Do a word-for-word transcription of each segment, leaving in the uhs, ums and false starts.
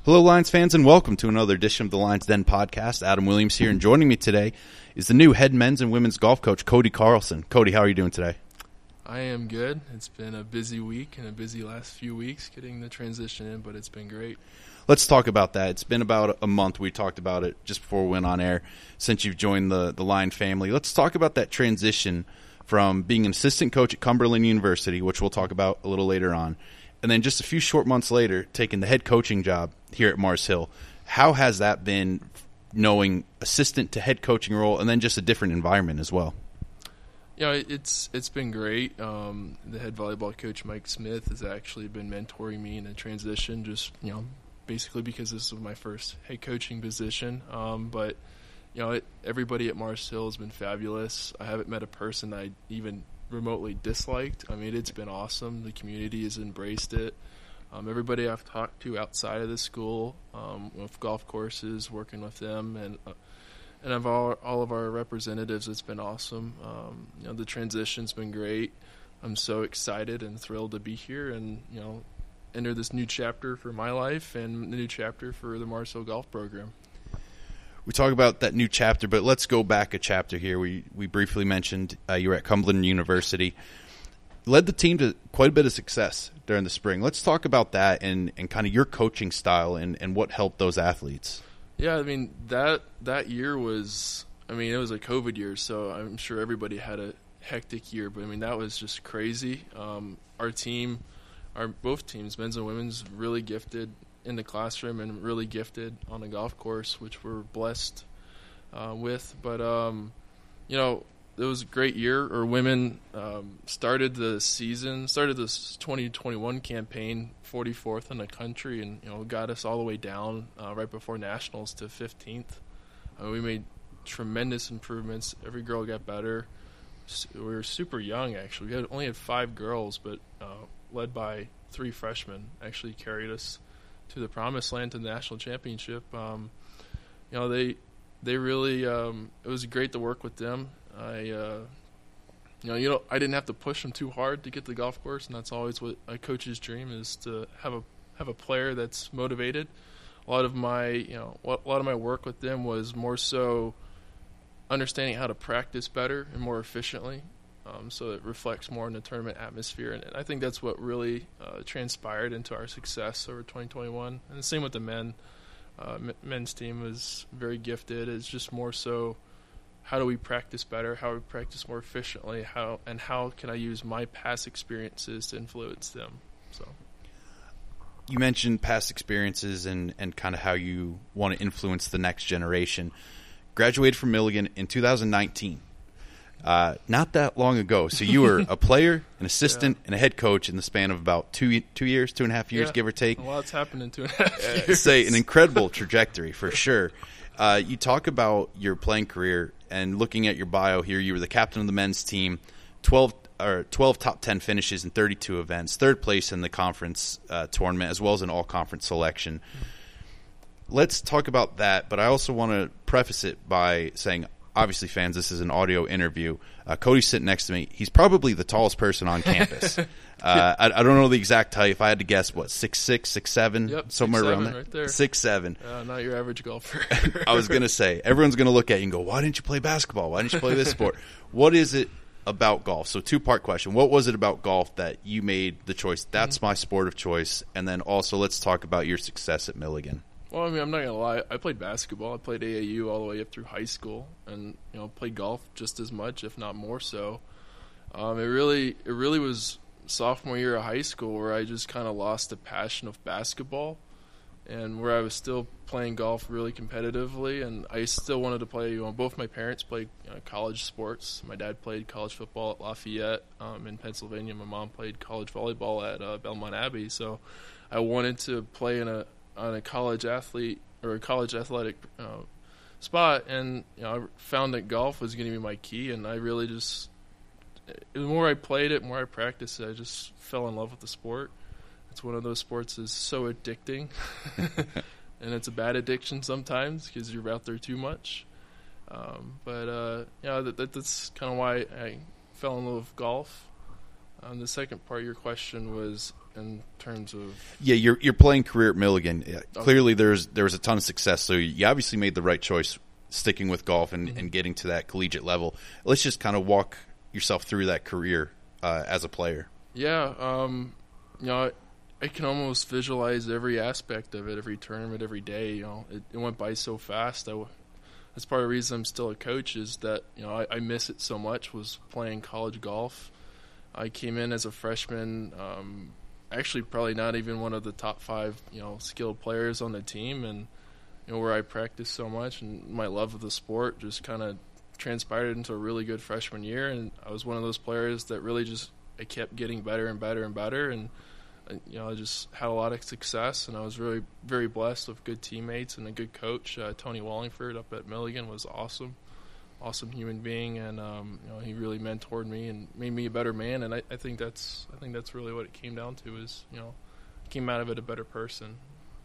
Hello, Lions fans, and welcome to another edition of the Lions Den podcast. Adam Williams here, and joining me today is the new head men's and women's golf coach, Cody Carlson. Cody, how are you doing today? I am good. It's been a busy week and a busy last few weeks getting the transition in, but it's been great. Let's talk about that. It's been about a month. We talked about it just before we went on air since you've joined the, the Lion family. Let's talk about that transition from being an assistant coach at Cumberland University, which we'll talk about a little later on, and then just a few short months later, taking the head coaching job here at Mars Hill. How has that been, knowing assistant to head coaching role and then just a different environment as well? Yeah, it's it's been great. Um, the head volleyball coach, Mike Smith, has actually been mentoring me in the transition, just, you know, basically because this was my first head coaching position. Um, but, you know, it, everybody at Mars Hill has been fabulous. I haven't met a person I even remotely disliked. I mean, it's been awesome. The community has embraced it. Um, everybody I've talked to outside of the school, um, with golf courses, working with them, and uh, and of all, all of our representatives, it's been awesome. Um, you know, the transition's been great. I'm so excited and thrilled to be here and, you know, enter this new chapter for my life and the new chapter for the Mars Hill Golf Program. We talk about that new chapter, but let's go back a chapter here. We we briefly mentioned uh, you were at Cumberland University. Led the team to quite a bit of success during the spring. Let's talk about that and, and kind of your coaching style and, and what helped those athletes. Yeah, I mean, that that year was, I mean, it was a COVID year, so I'm sure everybody had a hectic year, but I mean, that was just crazy. Um, our team, our both teams, men's and women's, really gifted in the classroom and really gifted on the golf course, which we're blessed uh, with. But, um, you know, it was a great year. Our women um, started the season, started this twenty twenty-one campaign, forty-fourth in the country, and, you know, got us all the way down uh, right before nationals to fifteenth. Uh, we made tremendous improvements. Every girl got better. We were super young, actually. We had, only had five girls, but uh, led by three freshmen, actually carried us to the promised land, to the national championship. Um, you know, they they really um, it was great to work with them. I, uh, you know, you know, I didn't have to push them too hard to get to the golf course, and that's always what a coach's dream is, to have a have a player that's motivated. A lot of my, you know, a lot of my work with them was more so understanding how to practice better and more efficiently, um, so it reflects more in the tournament atmosphere, and, and I think that's what really uh, transpired into our success over twenty twenty-one. And the same with the men. Uh, men's team was very gifted. It's just more so, how do we practice better? How do we practice more efficiently? How and how can I use my past experiences to influence them? So, you mentioned past experiences and, and kind of how you want to influence the next generation. Graduated from Milligan in two thousand nineteen, uh, not that long ago. So you were a player, an assistant, yeah. and a head coach in the span of about two two years, two and a half years, yeah. give or take. A lot's happened in two and a half years. Uh, say an incredible trajectory for sure. Uh, you talk about your playing career, and looking at your bio here, you were the captain of the men's team, twelve or twelve top ten finishes in thirty-two events, third place in the conference uh, tournament, as well as an all-conference selection. Let's talk about that, but I also want to preface it by saying, obviously, fans, this is an audio interview. Uh, Cody's sitting next to me. He's probably the tallest person on campus. uh, I, I don't know the exact height. If I had to guess, what, six six, six seven, yep, somewhere six, around seven there? Right there. six seven. Uh, not your average golfer. I was going to say, everyone's going to look at you and go, why didn't you play basketball? Why didn't you play this sport? What is it about golf? So two-part question. What was it about golf that you made the choice? That's mm-hmm. my sport of choice. And then also let's talk about your success at Milligan. Well, I mean, I'm not going to lie. I played basketball. I played A A U all the way up through high school, and, you know, played golf just as much, if not more so. Um, it really it really was sophomore year of high school where I just kind of lost the passion of basketball, and where I was still playing golf really competitively, and I still wanted to play. You know, both my parents played you know, college sports. My dad played college football at Lafayette um, in Pennsylvania. My mom played college volleyball at uh, Belmont Abbey. So I wanted to play in a on a college athlete or a college athletic uh, spot, and you know, I found that golf was going to be my key, and I really just, the more I played it, the more I practiced it, I just fell in love with the sport. It's one of those sports that's so addicting, and it's a bad addiction sometimes because you're out there too much. Um, but uh, yeah, that, that, that's kind of why I fell in love with golf. Um, the second part of your question was in terms of? Yeah, your your playing career at Milligan. Yeah, okay. Clearly, there's there was a ton of success. So you obviously made the right choice, sticking with golf and, mm-hmm. and getting to that collegiate level. Let's just kind of walk yourself through that career uh, as a player. Yeah, um, you know, I, I can almost visualize every aspect of it, every tournament, every day. You know, it, it went by so fast. I, that's part of the reason I'm still a coach is that, you know, I, I miss it so much, was playing college golf. I came in as a freshman, um, actually probably not even one of the top five, you know, skilled players on the team, and, you know, where I practiced so much and my love of the sport just kind of transpired into a really good freshman year, and I was one of those players that really just, I kept getting better and better and better, and, you know, I just had a lot of success, and I was really very blessed with good teammates and a good coach. uh, Tony Wallingford up at Milligan was awesome. Awesome human being, and um, you know, he really mentored me and made me a better man. And I, I think that's I think that's really what it came down to. Is, you know, came out of it a better person.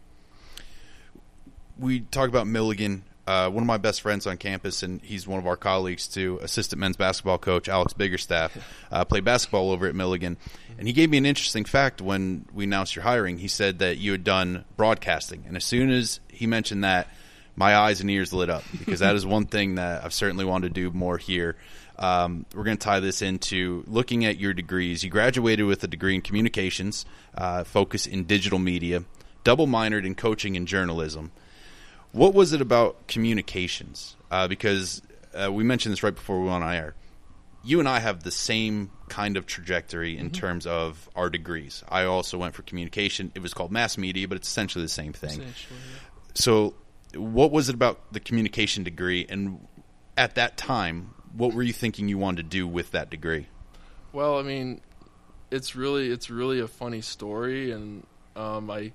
We talk about Milligan. Uh, one of my best friends on campus, and he's one of our colleagues too, assistant men's basketball coach Alex Biggerstaff, uh, played basketball over at Milligan. And he gave me an interesting fact when we announced your hiring. He said that you had done broadcasting, and as soon as he mentioned that, my eyes and ears lit up, because that is one thing that I've certainly wanted to do more here. Um, we're going to tie this into looking at your degrees. You graduated with a degree in communications, uh, focus in digital media, double minored in coaching and journalism. What was it about communications? Uh, because uh, we mentioned this right before we went on air. You and I have the same kind of trajectory in mm-hmm. terms of our degrees. I also went for communication. It was called mass media, but it's essentially the same thing. Yeah. So what was it about the communication degree, and at that time, what were you thinking you wanted to do with that degree? Well, I mean, it's really it's really a funny story, and um, I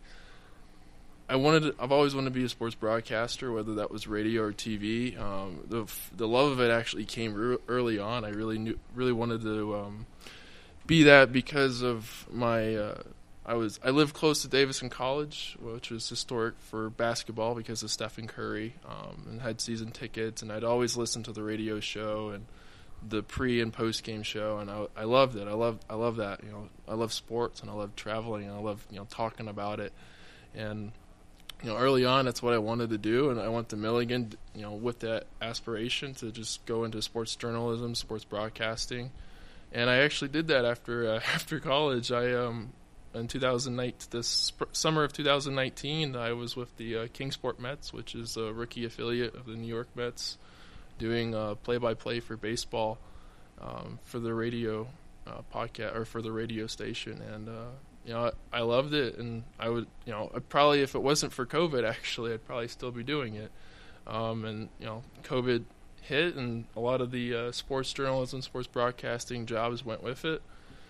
I wanted to, I've always wanted to be a sports broadcaster, whether that was radio or T V. Um, the the love of it actually came re- early on. I really knew really wanted to um, be that because of my. Uh, I was I lived close to Davidson College, which was historic for basketball because of Stephen Curry, um, and had season tickets, and I'd always listen to the radio show and the pre and post game show, and I, I loved it. I love I love that. You know, I love sports, and I love traveling, and I love, you know, talking about it. And, you know, early on, that's what I wanted to do, and I went to Milligan, you know, with that aspiration to just go into sports journalism, sports broadcasting, and I actually did that after uh, after college. I um. In two thousand nine, this sp- summer of two thousand nineteen, I was with the uh, Kingsport Mets, which is a rookie affiliate of the New York Mets, doing uh, play-by-play for baseball um, for the radio uh, podcast or for the radio station, and uh, you know, I, I loved it, and I would, you know, I'd probably, if it wasn't for COVID, actually, I'd probably still be doing it. Um, and you know, COVID hit, and a lot of the uh, sports journalism, sports broadcasting jobs went with it.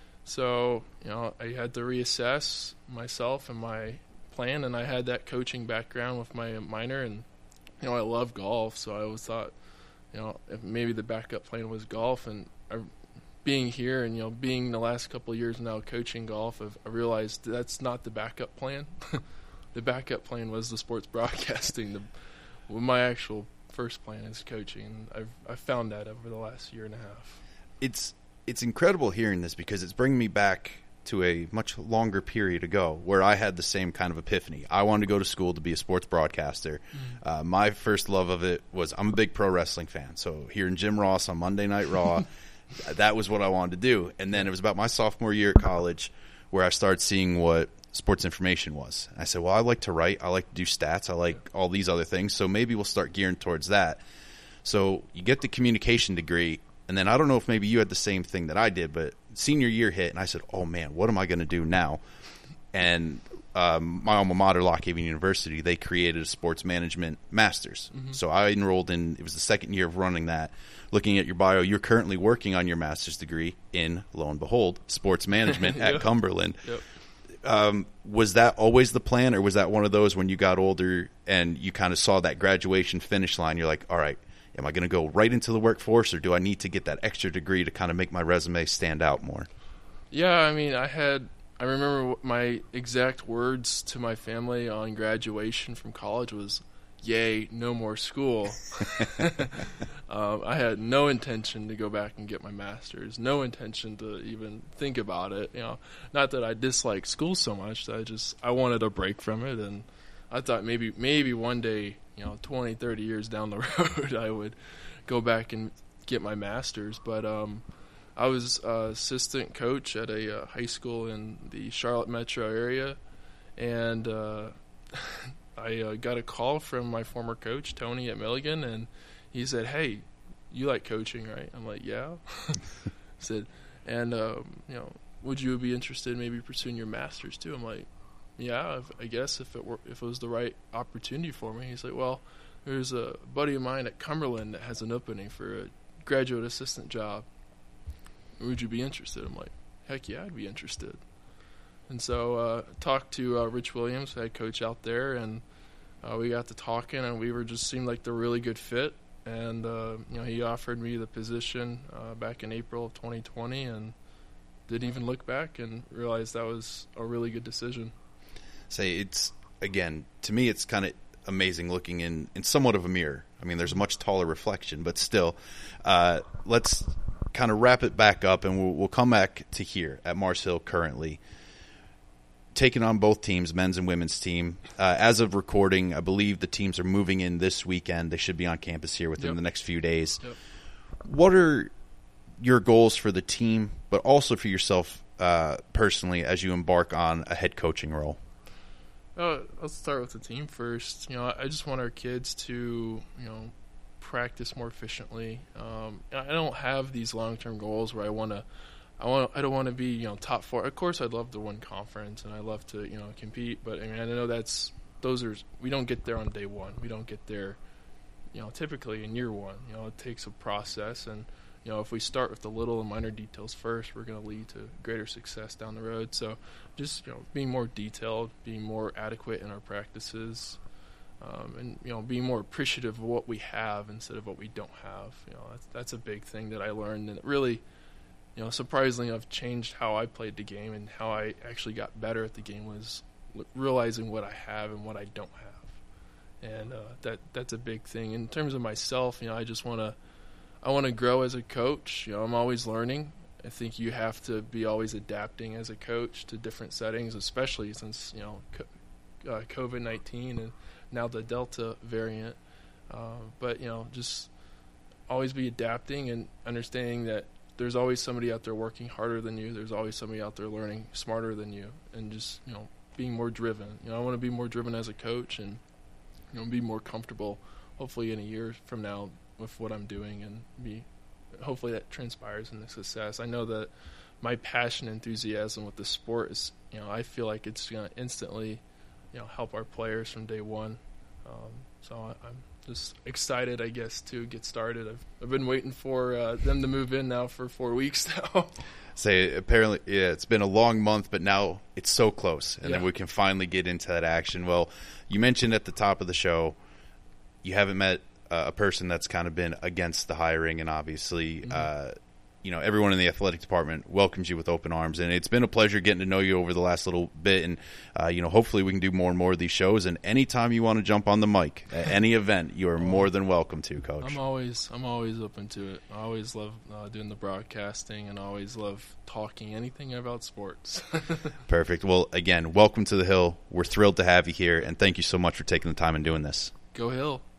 So, you know, I had to reassess myself and my plan, and I had that coaching background with my minor, and, you know, I love golf, so I always thought, you know, if maybe the backup plan was golf, and I, being here and, you know, being the last couple of years now coaching golf, I've, I realized that's not the backup plan. The backup plan was the sports broadcasting. The, well, my actual first plan is coaching, and I've, I've found that over the last year and a half. It's It's incredible hearing this, because it's bringing me back to a much longer period ago where I had the same kind of epiphany. I wanted to go to school to be a sports broadcaster. Mm-hmm. Uh, my first love of it was, I'm a big pro wrestling fan. So hearing Jim Ross on Monday Night Raw, that was what I wanted to do. And then it was about my sophomore year at college where I started seeing what sports information was. And I said, well, I like to write. I like to do stats. I like all these other things. So maybe we'll start gearing towards that. So you get the communication degree. And then I don't know if maybe you had the same thing that I did, but senior year hit, and I said, oh, man, what am I going to do now? And um, my alma mater, Lock Haven University, they created a sports management master's. Mm-hmm. So I enrolled in – it was the second year of running that. Looking at your bio, you're currently working on your master's degree in, lo and behold, sports management at Yep. Cumberland. Yep. Um, was that always the plan, or was that one of those when you got older and you kind of saw that graduation finish line, you're like, all right, am I going to go right into the workforce, or do I need to get that extra degree to kind of make my resume stand out more? Yeah, I mean, I had – I remember my exact words to my family on graduation from college was, yay, no more school. um, I had no intention to go back and get my master's, no intention to even think about it. You know, not that I dislike school so much, I just I wanted a break from it, and I thought maybe maybe one day, you know, twenty, thirty years down the road, I would go back and get my master's. But um, I was uh, assistant coach at a uh, high school in the Charlotte metro area, and uh, I uh, got a call from my former coach, Tony, at Milligan, and he said, "Hey, you like coaching, right?" I'm like, "Yeah." said, and um, you know, would you be interested in maybe pursuing your master's too? I'm like, "Yeah, if, I guess if it were if it was the right opportunity for me." He's like, "Well, there's a buddy of mine at Cumberland that has an opening for a graduate assistant job. Would you be interested?" I'm like, "Heck yeah, I'd be interested." And so uh, talked to uh, Rich Williams, head coach out there, and uh, we got to talking, and we were just seemed like the really good fit. And uh, you know, he offered me the position uh, back in April of twenty twenty, and didn't even look back and realized that was a really good decision. Say it's again to me, it's kind of amazing looking in, in somewhat of a mirror. I mean, there's a much taller reflection, but still, uh, let's kind of wrap it back up, and we'll, we'll come back to here at Mars Hill currently. Taking on both teams, men's and women's team. Uh, as of recording, I believe the teams are moving in this weekend. They should be on campus here within yep. the next few days. Yep. What are your goals for the team, but also for yourself uh, personally as you embark on a head coaching role? Uh, I'll start with the team first. You know, I just want our kids to, you know, practice more efficiently. Um, I don't have these long-term goals where I want to I want. I don't want to be, you know, top four. Of course, I'd love to win conference, and I love to, you know, compete. But I mean, I know that's those are. We don't get there on day one. We don't get there, you know, typically in year one. You know, it takes a process, and you know, if we start with the little and minor details first, we're going to lead to greater success down the road. So, just you know, being more detailed, being more adequate in our practices, um, and you know, being more appreciative of what we have instead of what we don't have. You know, that's that's a big thing that I learned, and it really. You know, surprisingly, I've changed how I played the game and how I actually got better at the game was realizing what I have and what I don't have, and uh, that that's a big thing. In terms of myself, you know, I just want to, I want to grow as a coach. You know, I'm always learning. I think you have to be always adapting as a coach to different settings, especially since you know, co- uh, COVID nineteen and now the Delta variant. Uh, but you know, just always be adapting and understanding that. There's always somebody out there working harder than you. There's always somebody out there learning smarter than you, and just you know being more driven. You know, I want to be more driven as a coach, and you know be more comfortable. Hopefully, in a year from now, with what I'm doing, and be hopefully that transpires into success. I know that my passion, and enthusiasm with the sport is, you know, I feel like it's going to instantly, you know, help our players from day one. Um, so I, I'm. Just excited, I guess, to get started. I've I've been waiting for uh, them to move in now for four weeks now. Say apparently, yeah, it's been a long month, but now it's so close, and yeah. then we can finally get into that action. Well, you mentioned at the top of the show, you haven't met uh, a person that's kind of been against the hiring, and obviously, mm-hmm. uh, you know, everyone in the athletic department welcomes you with open arms, and it's been a pleasure getting to know you over the last little bit, and uh, you know, hopefully we can do more and more of these shows, and anytime you want to jump on the mic at any event, you are more than welcome to, Coach. I'm always I'm always open to it. I always love uh, doing the broadcasting, and I always love talking anything about sports. Perfect. Well, again, welcome to the Hill. We're thrilled to have you here, and thank you so much for taking the time and doing this. Go Hill.